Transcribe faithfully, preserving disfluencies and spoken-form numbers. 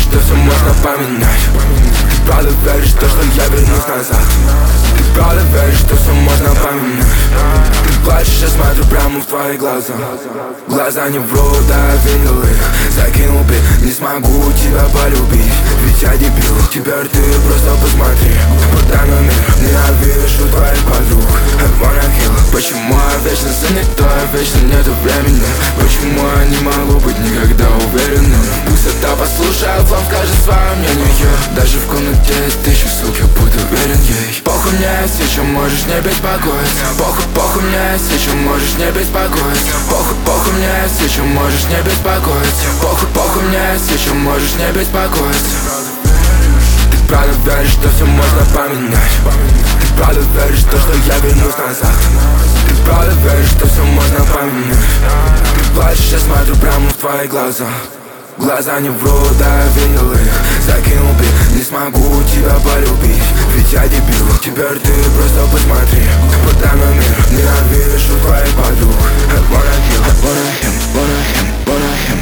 что все можно поменять. Ты правда веришь в то, что я вернусь назад? Ты правда веришь, что все можно поменять? Ты плачешь, я смотрю прямо в твои глаза. Глаза не врут, да я видел их. Закинул бы, не смогу тебя полюбить. Ведь я дебил, теперь ты просто посмотри. Подай номер, ненавижу твоих подруг. I wanna kill. Почему я вечно занятой, вечно нету времени? Почему я не могу быть никогда уверенным? Пусть это послушает, вам скажет свое мнение. Даже в комнате есть тысячи сук, я буду уверен ей. Похуй мне есть, чем можешь не беспокоиться. Похуй, похуй мне есть, чем можешь не беспокоиться. Похуй, похуй мне есть, чем можешь не беспокоиться. Похуй, похуй мне есть, чем можешь не беспокоиться. Ты правда веришь, что все можно поменять? Ты правда веришь в то, что я вернусь назад? Ты правда веришь, что все можно поменять? Ты плачешь, я смотрю прямо в твои глаза. Глаза не врут, да я видел их. Закинул бы, не смогу тебя полюбить. Ведь я дебил, теперь ты просто посмотри. Подай номер, ненавижу твоих подруг. I wanna kill, I wanna him, wanna him, wanna him.